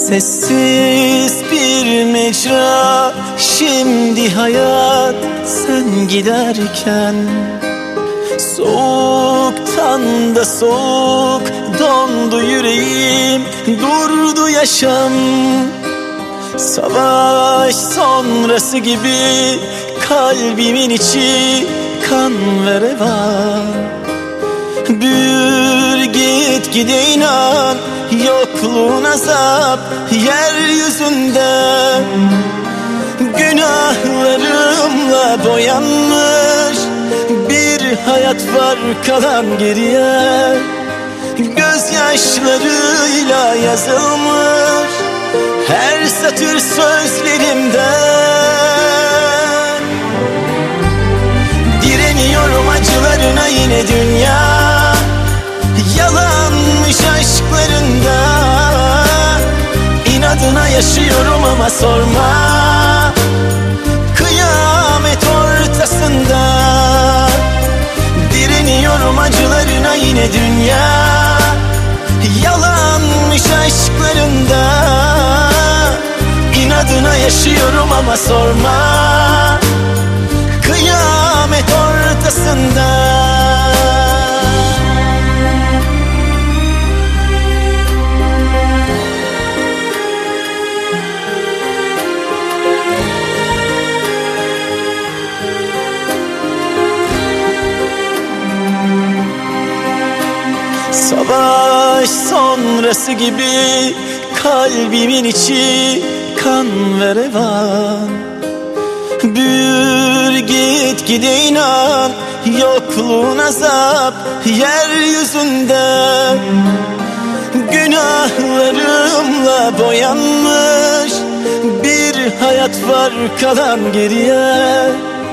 Sessiz bir mecra, şimdi hayat sen giderken. Soğuktan da soğuk dondu yüreğim, durdu yaşam. Savaş sonrası gibi kalbimin içi kan ve revan. Büyür gitgide inan, yokluğun azap yeryüzünde. Günahlarımla boyanmış bir hayat var kalan geriye. Gözyaşlarıyla yazılmış her satır sözlerimden. Direniyorum acılarına yine dünya, yalanmış aşklarında. İnadına yaşıyorum ama sorma, kıyamet ortasında. Direniyorum acılarına yine dünya, yalanmış aşklarında. İnadına yaşıyorum ama sorma, kıyamet ortasında. Savaş sonrası gibi kalbimin içi kan ve revan. Büyür gitgide inan, yokluğun azap yeryüzünde. Günahlarımla boyanmış bir hayat var kalan geriye.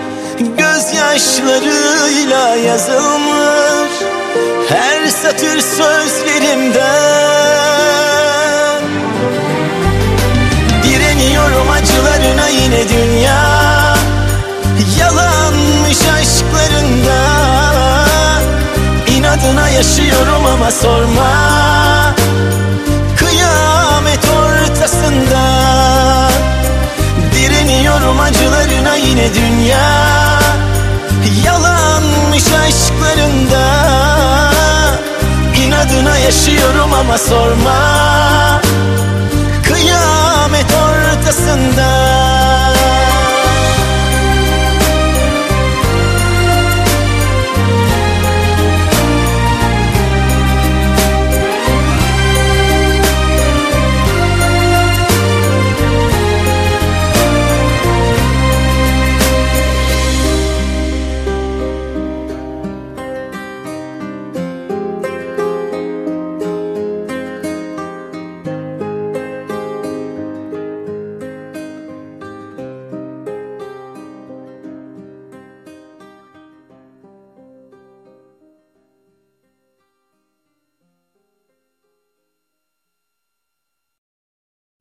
Gözyaşlarıyla yazılmış her satır sözlerimden. Direniyorum acılarına yine dünya, yalanmış aşklarında. İnadına yaşıyorum ama sorma, kıyamet ortasında. Direniyorum acılarına yine dünya, yalanmış aşklarında. İnadına yaşıyorum ama sorma,